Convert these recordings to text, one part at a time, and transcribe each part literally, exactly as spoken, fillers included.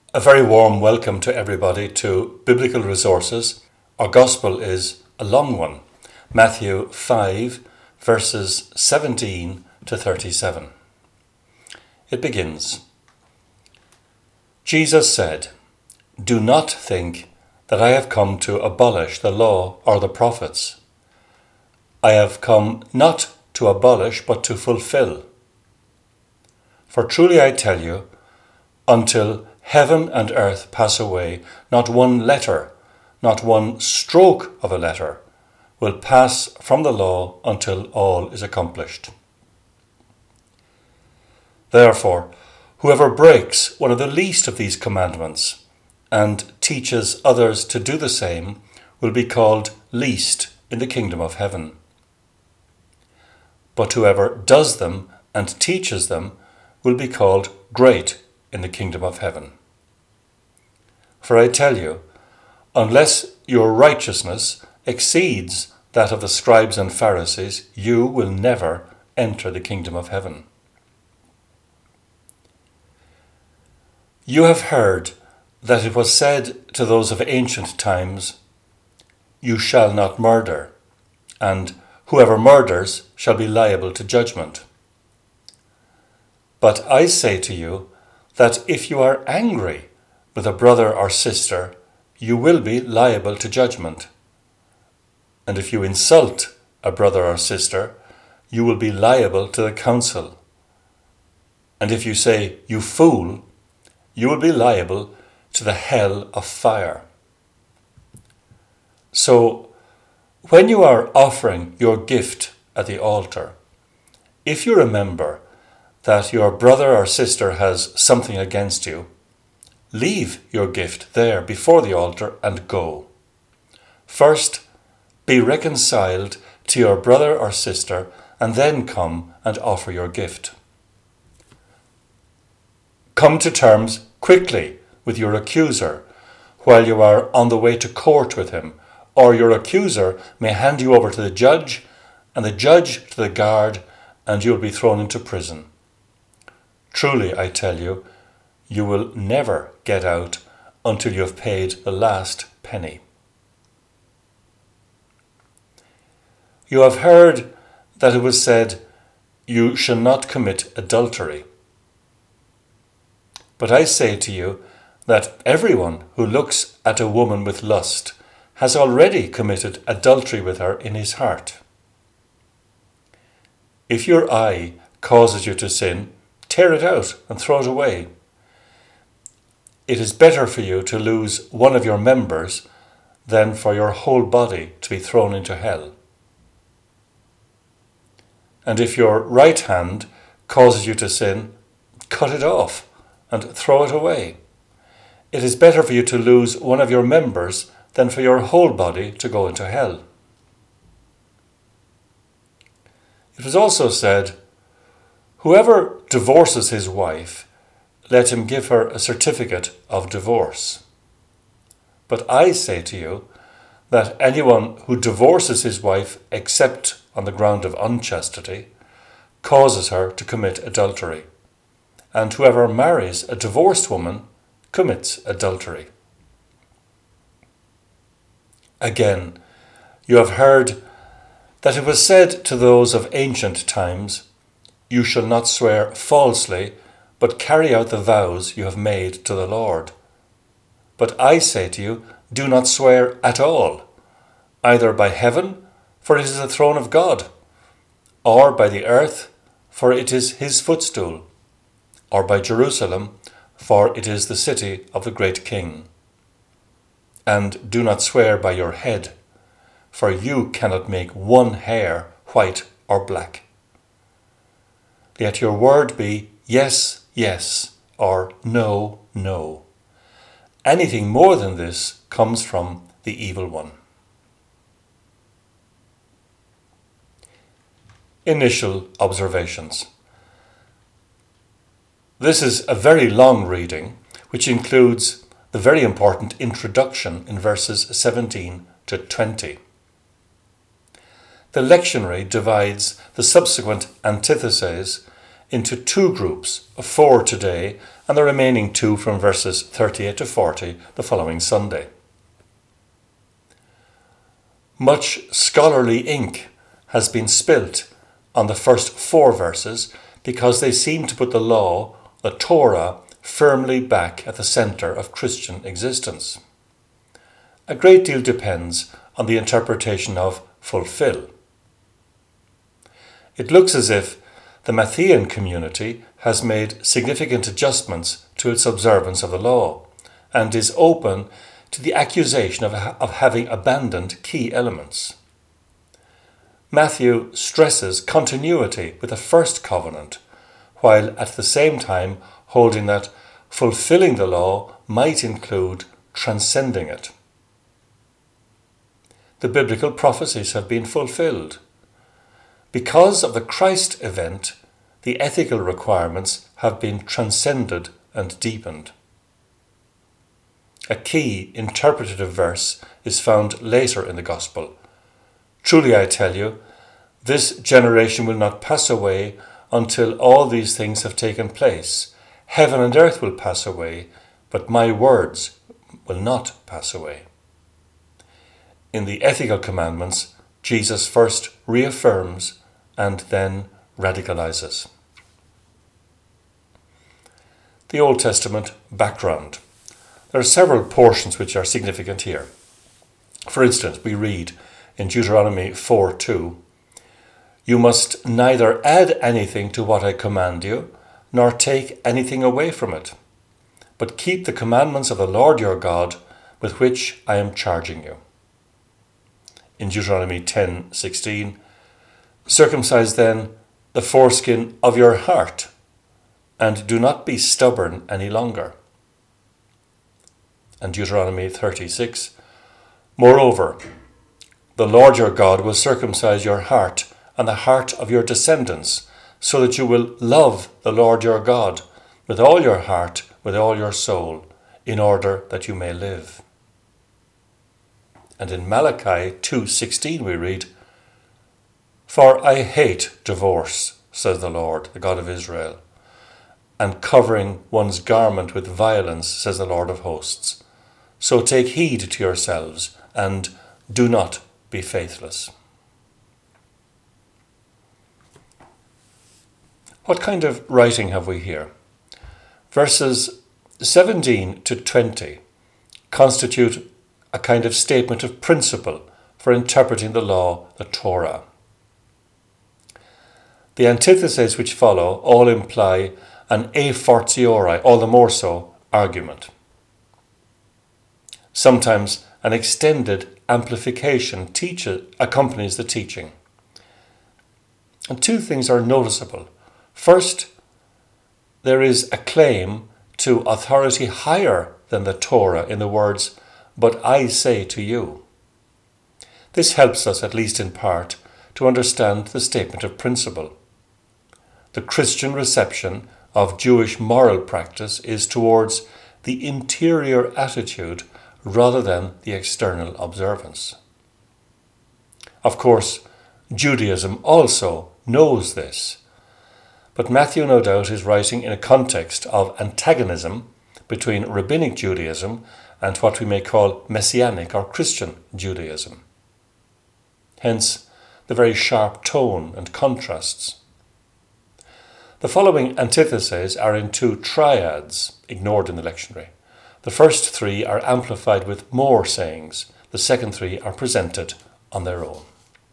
A very warm welcome to everybody to Biblical Resources. Our Gospel is a long one, Matthew five, verses seventeen to thirty-seven. It begins, Jesus said, "Do not think that I have come to abolish the law or the prophets. I have come not to abolish but to fulfill. For truly I tell you, until heaven and earth pass away, not one letter, not one stroke of a letter will pass from the law until all is accomplished. Therefore, whoever breaks one of the least of these commandments and teaches others to do the same will be called least in the kingdom of heaven. But whoever does them and teaches them will be called great in the kingdom of heaven. For I tell you, unless your righteousness exceeds that of the scribes and Pharisees, you will never enter the kingdom of heaven. You have heard that it was said to those of ancient times, 'You shall not murder,' and 'Whoever murders shall be liable to judgment.' But I say to you that if you are angry with a brother or sister, you will be liable to judgment. And if you insult a brother or sister, you will be liable to the council. And if you say, 'You fool,' you will be liable to the hell of fire. So, when you are offering your gift at the altar, if you remember that your brother or sister has something against you, leave your gift there before the altar and go. First, be reconciled to your brother or sister, and then come and offer your gift. Come to terms quickly with your accuser while you are on the way to court with him, or your accuser may hand you over to the judge, and the judge to the guard, and you will be thrown into prison. Truly, I tell you, you will never get out until you have paid the last penny. You have heard that it was said, 'You shall not commit adultery.' But I say to you that everyone who looks at a woman with lust has already committed adultery with her in his heart. If your eye causes you to sin, tear it out and throw it away. It is better for you to lose one of your members than for your whole body to be thrown into hell. And if your right hand causes you to sin, cut it off and throw it away. It is better for you to lose one of your members than for your whole body to go into hell. It was also said, 'Whoever divorces his wife, let him give her a certificate of divorce.' But I say to you that anyone who divorces his wife except on the ground of unchastity causes her to commit adultery, and whoever marries a divorced woman commits adultery. Again, you have heard that it was said to those of ancient times, 'You shall not swear falsely, but carry out the vows you have made to the Lord.' But I say to you, do not swear at all, either by heaven, for it is the throne of God, or by the earth, for it is his footstool, or by Jerusalem, for it is the city of the great King. And do not swear by your head, for you cannot make one hair white or black. Let your word be yes, yes, or no, no. Anything more than this comes from the evil one." Initial observations. This is a very long reading, which includes the very important introduction in verses seventeen to twenty. The lectionary divides the subsequent antitheses into two groups, four today and the remaining two from verses thirty-eight to forty the following Sunday. Much scholarly ink has been spilt on the first four verses because they seem to put the law, the Torah, firmly back at the centre of Christian existence. A great deal depends on the interpretation of fulfill. It looks as if the Matthean community has made significant adjustments to its observance of the law and is open to the accusation of, of having abandoned key elements. Matthew stresses continuity with the first covenant, while at the same time holding that fulfilling the law might include transcending it. The biblical prophecies have been fulfilled. Because of the Christ event, the ethical requirements have been transcended and deepened. A key interpretative verse is found later in the Gospel. Truly I tell you, this generation will not pass away until all these things have taken place. Heaven and earth will pass away, but my words will not pass away. In the ethical commandments, Jesus first reaffirms and then radicalizes. The Old Testament background. There are several portions which are significant here. For instance, we read in Deuteronomy four two, "You must neither add anything to what I command you, nor take anything away from it, but keep the commandments of the Lord your God, with which I am charging you." In Deuteronomy ten sixteen, "Circumcise then the foreskin of your heart, and do not be stubborn any longer." And Deuteronomy thirty-six, "Moreover, the Lord your God will circumcise your heart and the heart of your descendants, so that you will love the Lord your God with all your heart, with all your soul, in order that you may live." And in Malachi two sixteen we read, "For I hate divorce, says the Lord, the God of Israel, and covering one's garment with violence, says the Lord of hosts. So take heed to yourselves, and do not be faithless." What kind of writing have we here? Verses seventeen to twenty constitute a kind of statement of principle for interpreting the law, the Torah. The antitheses which follow all imply an a fortiori, all the more so, argument. Sometimes an extended amplification teacher accompanies the teaching. And two things are noticeable. First, there is a claim to authority higher than the Torah in the words, "But I say to you." This helps us, at least in part, to understand the statement of principle. The Christian reception of Jewish moral practice is towards the interior attitude rather than the external observance. Of course, Judaism also knows this, but Matthew no doubt is writing in a context of antagonism between Rabbinic Judaism and what we may call Messianic or Christian Judaism. Hence, the very sharp tone and contrasts. The following antitheses are in two triads, ignored in the lectionary. The first three are amplified with more sayings. The second three are presented on their own.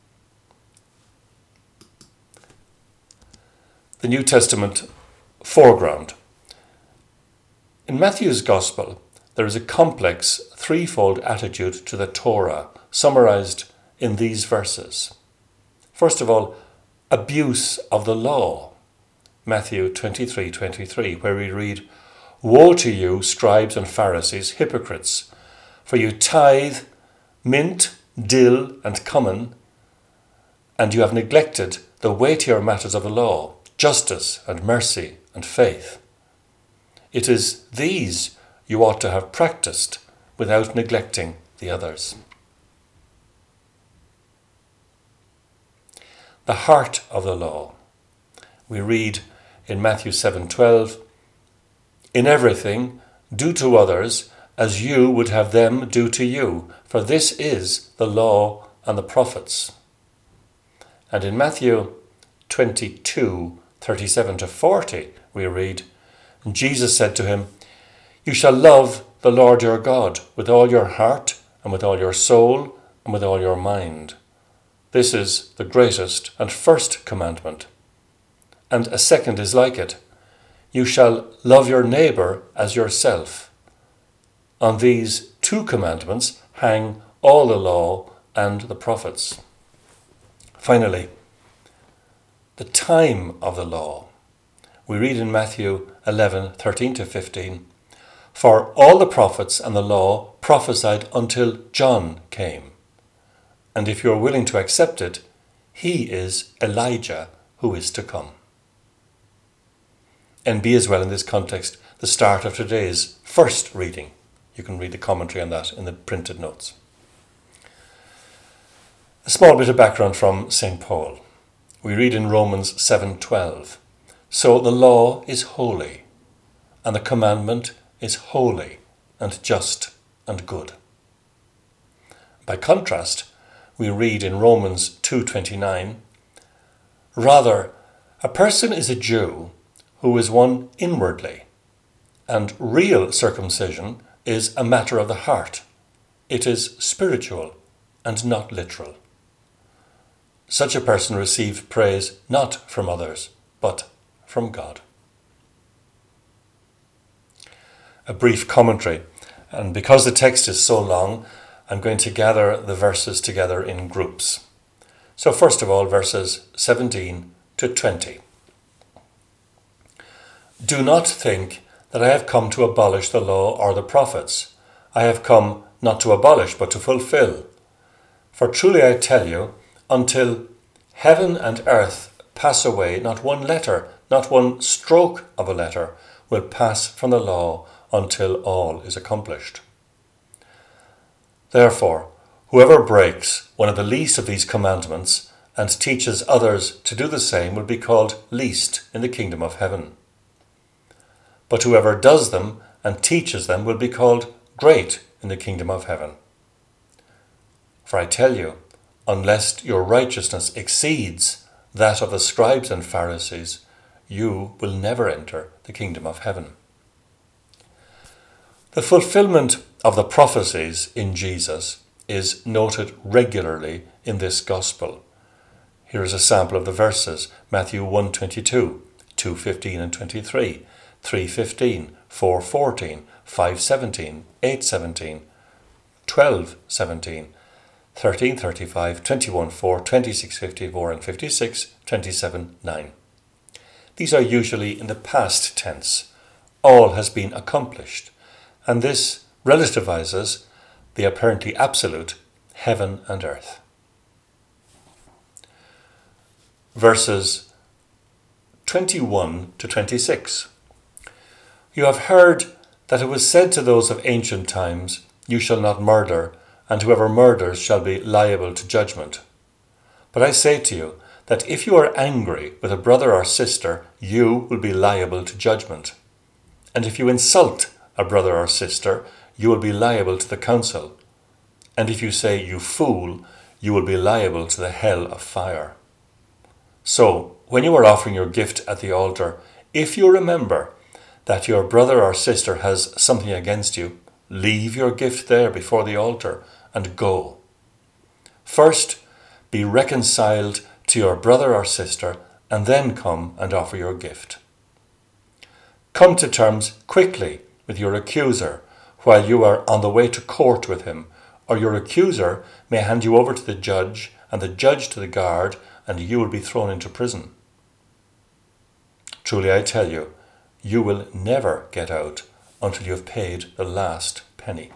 The New Testament foreground. In Matthew's Gospel, there is a complex threefold attitude to the Torah, summarized in these verses. First of all, abuse of the law. Matthew twenty-three twenty-three, where we read, "Woe to you, scribes and Pharisees, hypocrites, for you tithe mint, dill, and cumin, and you have neglected the weightier matters of the law, justice and mercy and faith. It is these you ought to have practiced without neglecting the others." The heart of the law. We read in Matthew seven twelve, In everything, do to others as you would have them do to you, for this is the law and the prophets. And in Matthew twenty-two, thirty-seven to forty, we read, Jesus said to him, "You shall love the Lord your God with all your heart and with all your soul and with all your mind. This is the greatest and first commandment. And a second is like it. You shall love your neighbour as yourself. On these two commandments hang all the law and the prophets." Finally, the time of the law. We read in Matthew eleven, thirteen to fifteen, "For all the prophets and the law prophesied until John came. And if you are willing to accept it, he is Elijah who is to come." N B as well in this context, the start of today's first reading. You can read the commentary on that in the printed notes. A small bit of background from Saint Paul. We read in Romans seven twelve, "So the law is holy, and the commandment is holy and just and good." By contrast, we read in Romans two twenty-nine, "Rather, a person is a Jew who is one inwardly, and real circumcision is a matter of the heart. It is spiritual and not literal. Such a person receives praise not from others, but from God." A brief commentary, and because the text is so long, I'm going to gather the verses together in groups. So first of all, verses seventeen to twenty. "Do not think that I have come to abolish the law or the prophets. I have come not to abolish, but to fulfill. For truly I tell you, until heaven and earth pass away, not one letter, not one stroke of a letter will pass from the law until all is accomplished. Therefore, whoever breaks one of the least of these commandments and teaches others to do the same will be called least in the kingdom of heaven. But whoever does them and teaches them will be called great in the kingdom of heaven. For I tell you, unless your righteousness exceeds that of the scribes and Pharisees, you will never enter the kingdom of heaven." The fulfillment of the prophecies in Jesus is noted regularly in this gospel. Here is a sample of the verses: Matthew one twenty-two, two fifteen and twenty-three, three fifteen, four fourteen, five seventeen, eight seventeen, twelve seventeen, thirteen thirty-five, twenty-one four, twenty-six fifty-four and fifty-six twenty-seven nine. These are usually in the past tense. All has been accomplished, and this relativizes the apparently absolute heaven and earth. Verses twenty-one to twenty-six. "You have heard that it was said to those of ancient times, 'You shall not murder, and whoever murders shall be liable to judgment.' But I say to you that if you are angry with a brother or sister, you will be liable to judgment. And if you insult a brother or sister, you will be liable to the council. And if you say, 'You fool,' you will be liable to the hell of fire. So, when you are offering your gift at the altar, if you remember that your brother or sister has something against you, leave your gift there before the altar and go. First, be reconciled to your brother or sister, and then come and offer your gift. Come to terms quickly with your accuser while you are on the way to court with him, or your accuser may hand you over to the judge, and the judge to the guard, and you will be thrown into prison. Truly I tell you, you will never get out until you have paid the last penny."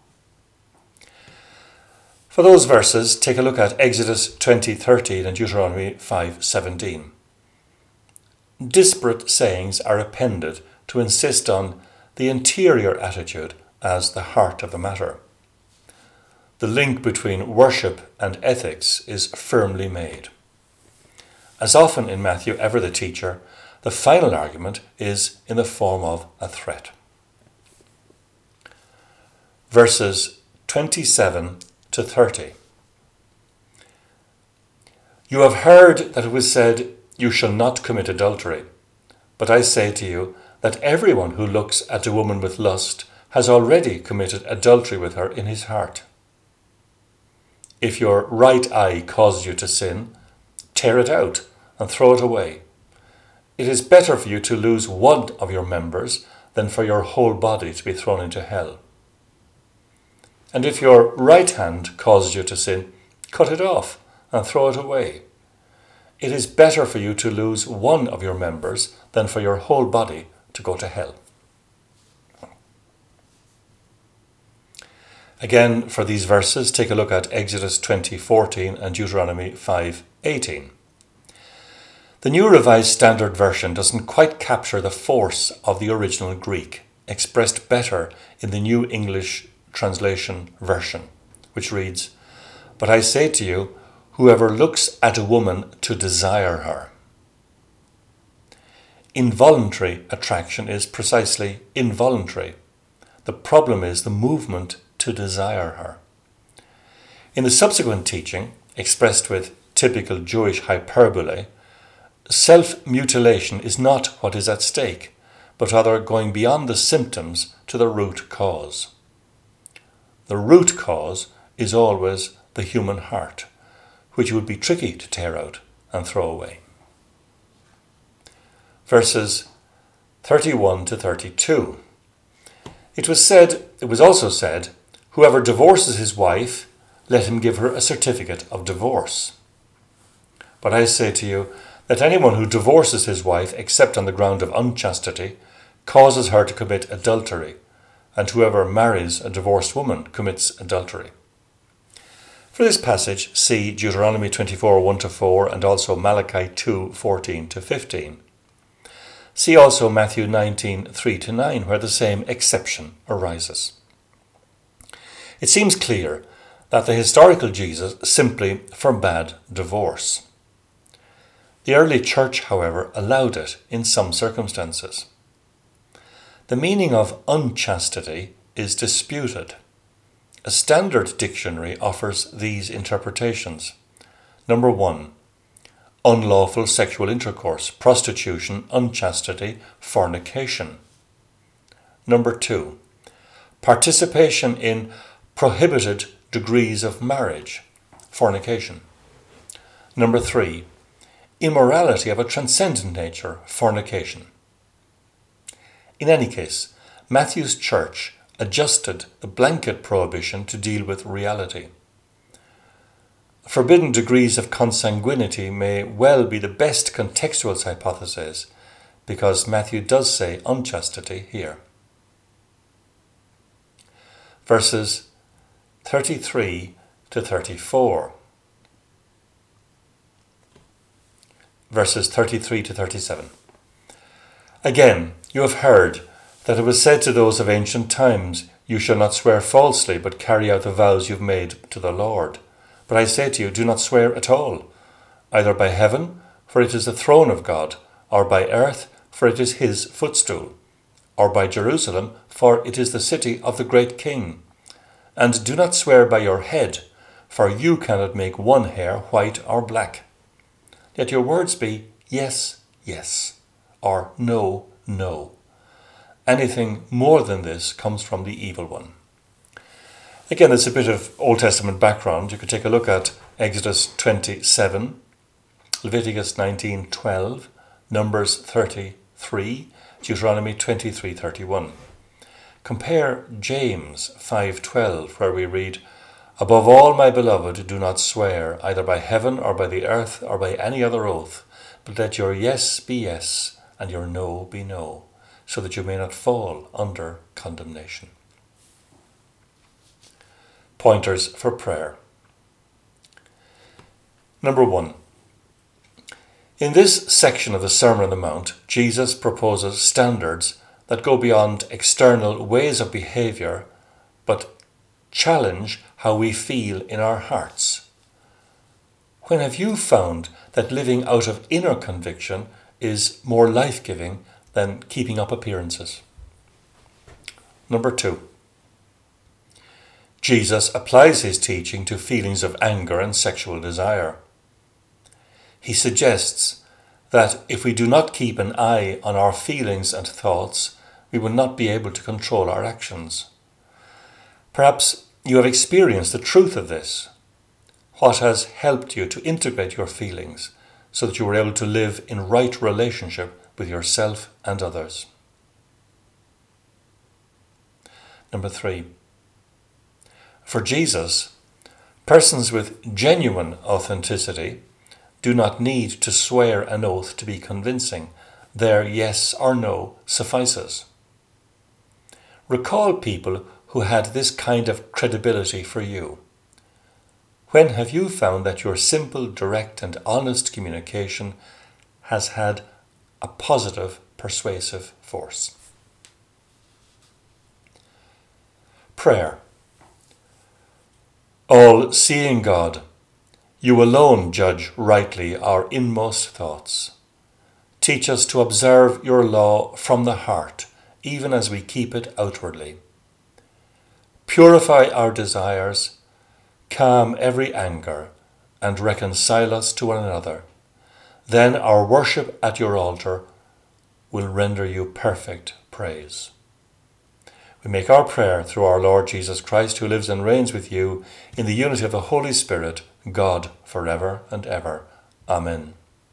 For those verses, take a look at Exodus twenty thirteen and Deuteronomy five seventeen. Disparate sayings are appended to insist on the interior attitude as the heart of the matter. The link between worship and ethics is firmly made. As often in Matthew, ever the teacher, The final argument is in the form of a threat. Verses twenty-seven to thirty. You have heard that it was said, "You shall not commit adultery." But I say to you that everyone who looks at a woman with lust has already committed adultery with her in his heart. If your right eye causes you to sin, tear it out and throw it away. It is better for you to lose one of your members than for your whole body to be thrown into hell. And if your right hand causes you to sin, cut it off and throw it away. It is better for you to lose one of your members than for your whole body to go to hell. Again, for these verses, take a look at Exodus twenty fourteen and Deuteronomy five eighteen. The New Revised Standard Version doesn't quite capture the force of the original Greek, expressed better in the New English Translation version, which reads, "But I say to you, whoever looks at a woman to desire her." Involuntary attraction is precisely involuntary. The problem is the movement to desire her. In the subsequent teaching, expressed with typical Jewish hyperbole, self-mutilation is not what is at stake, but rather going beyond the symptoms to the root cause. The root cause is always the human heart, which would be tricky to tear out and throw away. Verses thirty-one to thirty-two. It was said, it was also said, "Whoever divorces his wife, let him give her a certificate of divorce. But I say to you that anyone who divorces his wife except on the ground of unchastity causes her to commit adultery, and whoever marries a divorced woman commits adultery." For this passage, see Deuteronomy twenty-four one to four and also Malachi two fourteen to fifteen. See also Matthew nineteen three to nine, where the same exception arises. It seems clear that the historical Jesus simply forbade divorce. The early church, however, allowed it in some circumstances. The meaning of unchastity is disputed. A standard dictionary offers these interpretations. Number one, unlawful sexual intercourse, prostitution, unchastity, fornication. Number two, participation in prohibited degrees of marriage, fornication. Number three, immorality of a transcendent nature, fornication. In any case, Matthew's church adjusted the blanket prohibition to deal with reality. Forbidden degrees of consanguinity may well be the best contextual hypothesis, because Matthew does say unchastity here. Verses thirty-three to thirty-four. Verses thirty-three to thirty-seven. Again, you have heard that it was said to those of ancient times, "You shall not swear falsely, but carry out the vows you have made to the Lord." But I say to you, do not swear at all, either by heaven, for it is the throne of God, or by earth, for it is his footstool, or by Jerusalem, for it is the city of the great King. And do not swear by your head, for you cannot make one hair white or black. Let your words be yes, yes, or no, no. Anything more than this comes from the evil one. Again, there's a bit of Old Testament background. You could take a look at Exodus twenty-seven, Leviticus nineteen twelve, Numbers thirty-three, Deuteronomy twenty-three thirty-one. Compare James five twelve, where we read, "Above all, my beloved, do not swear, either by heaven or by the earth or by any other oath, but let your yes be yes and your no be no, so that you may not fall under condemnation." Pointers for prayer. Number one. In this section of the Sermon on the Mount, Jesus proposes standards that go beyond external ways of behaviour, but challenge how we feel in our hearts. When have you found that living out of inner conviction is more life-giving than keeping up appearances. Number two, Jesus applies his teaching to feelings of anger and sexual desire. He suggests that if we do not keep an eye on our feelings and thoughts, we will not be able to control our actions. Perhaps you have experienced the truth of this. What has helped you to integrate your feelings so that you were able to live in right relationship with yourself and others? Number three, for Jesus, persons with genuine authenticity do not need to swear an oath to be convincing. Their yes or no suffices. Recall people who had this kind of credibility for you. When have you found that your simple, direct and honest communication has had a positive, persuasive force? Prayer. All-seeing God, you alone judge rightly our inmost thoughts. Teach us to observe your law from the heart, even as we keep it outwardly. Purify our desires, calm every anger, and reconcile us to one another. Then our worship at your altar will render you perfect praise. We make our prayer through our Lord Jesus Christ, who lives and reigns with you in the unity of the Holy Spirit, God, forever and ever. Amen.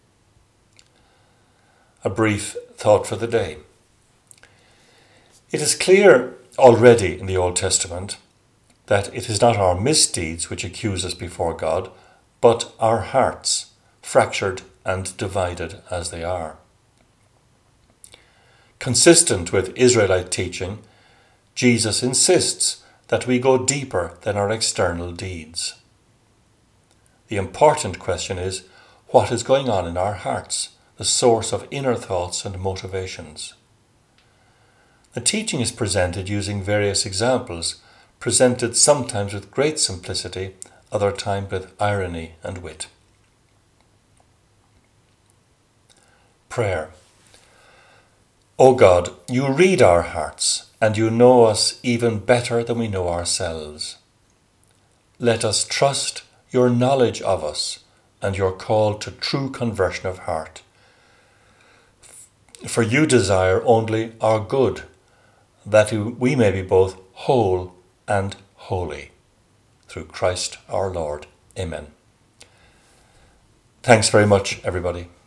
A brief thought for the day. It is clear already in the Old Testament that it is not our misdeeds which accuse us before God, but our hearts, fractured and divided as they are. Consistent with Israelite teaching, Jesus insists that we go deeper than our external deeds. The important question is, what is going on in our hearts, the source of inner thoughts and motivations? The teaching is presented using various examples, presented sometimes with great simplicity, other times with irony and wit. Prayer. O God, you read our hearts, and you know us even better than we know ourselves. Let us trust your knowledge of us and your call to true conversion of heart. For you desire only our good, that we may be both whole and holy. Through Christ our Lord. Amen. Thanks very much, everybody.